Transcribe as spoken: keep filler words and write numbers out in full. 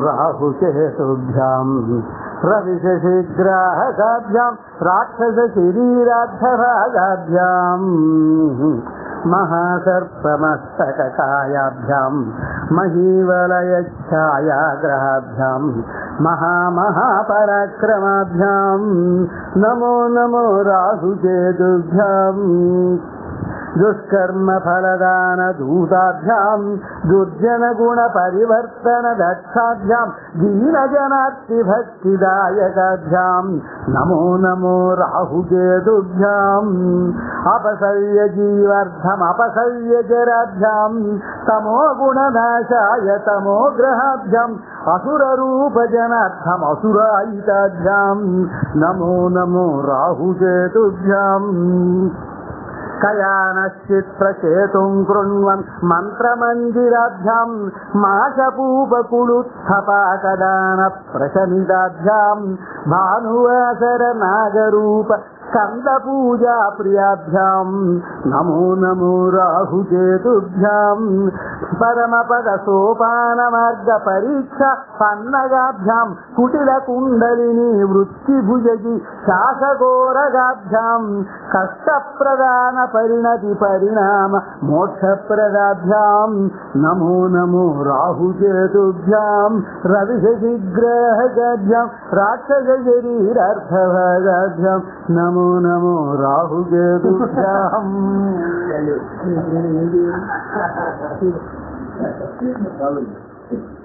राहुकेतुभ्यां रविशशिग्राहकाभ्यां राक्षसशरीराद्धभागाभ्यां महासर्पमस्तककायाभ्यां महीवलयच्छायाग्रहाभ्यां महामहापराक्रमाभ्यां Namo Namo राहुकेतुभ्यां दुष्कर्मफलदानदूताभ्यां दुर्जनगुणपरिवर्तनदक्षाभ्यां दीनजनार्तिभक्तिदायकाभ्यां Namo Namo राहुकेतुभ्याम् अपसव्यजीवर्धमपसव्यजराभ्यां तमोगुणनाशाय तमोग्रहाभ्याम् असुररूपजनार्थमसुरायिताभ्यां Namo Namo राहुकेतुभ्याम् कयानश्चित् प्रचेतुं कृण्वन् मन्त्रमञ्जिराभ्यां माशपूपकुलुत्थपाकदानप्रशमिताभ्यां भानुवासरनागरूप स्कन्दपूजा प्रियाभ्यां Namo Namo राहुकेतुभ्यां परमपदसोपानमार्गपरीक्षा पन्नगाभ्यां कुटिलकुण्डलिनी वृत्तिभुजगी शासगोरगाभ्यां कष्टप्रदानपरिणतिपरिणाम मोक्षप्रदाभ्यां Namo Namo राहुकेतुभ्यां रविशशिग्राहकाभ्यां राक्षसशरीरार्थभागाभ्यां Namo Namo राहुकेतुभ्याम्